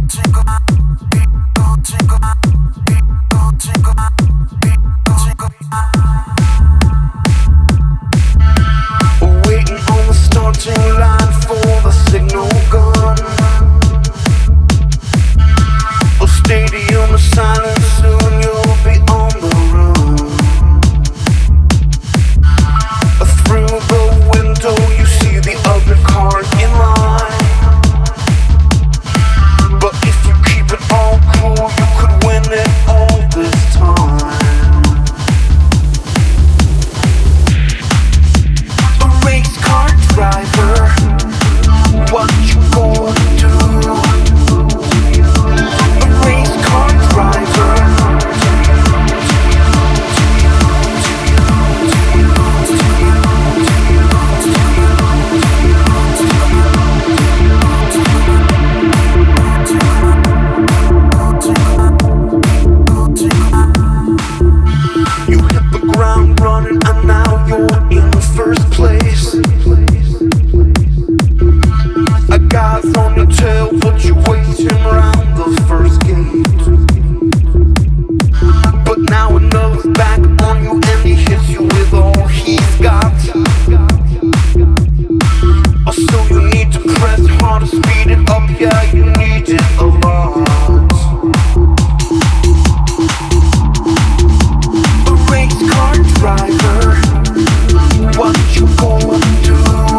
Waiting on the starting line for the signal gun. A stadium of silence, soon you'll be on the run. Through the window you see the other cars in line. But if you keep it all cool, you could win it all this time. A race car driver, what you gonna do? A race car driver. You hit the ground running and now you're in first place. A guy's on your tail but you wait him round the first gate. But now another's back on you and he hits you with all he's got. So you need to press hard to speed it up, yeah, you need it a lot. A race car driver, what you gonna do?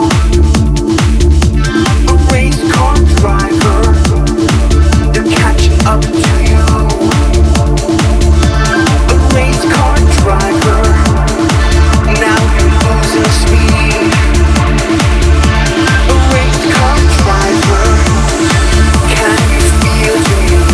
A race car driver, they're catching up to you. A race car driver, now you're losing speed. A race car driver, can you feel the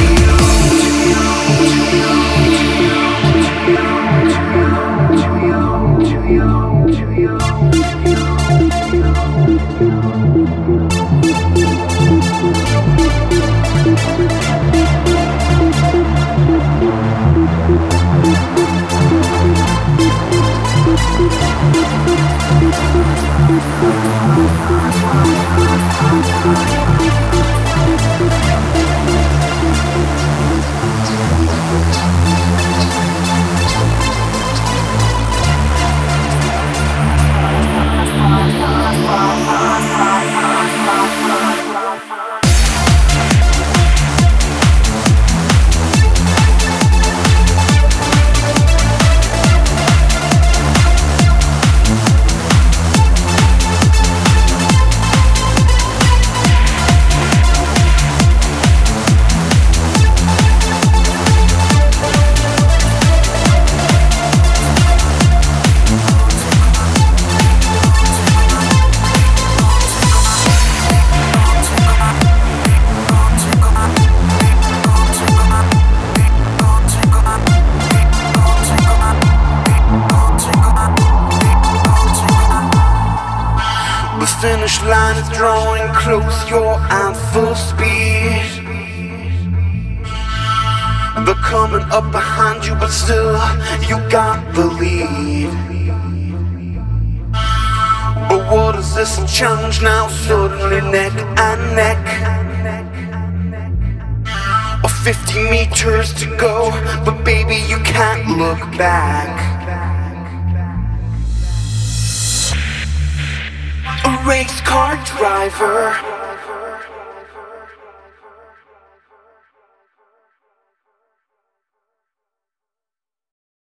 finish line is drawing close, you're at full speed. They're coming up behind you, but still, you got the lead. But what is this challenge now? Suddenly neck and neck. 50 meters to go, but baby, you can't look back. A race car driver,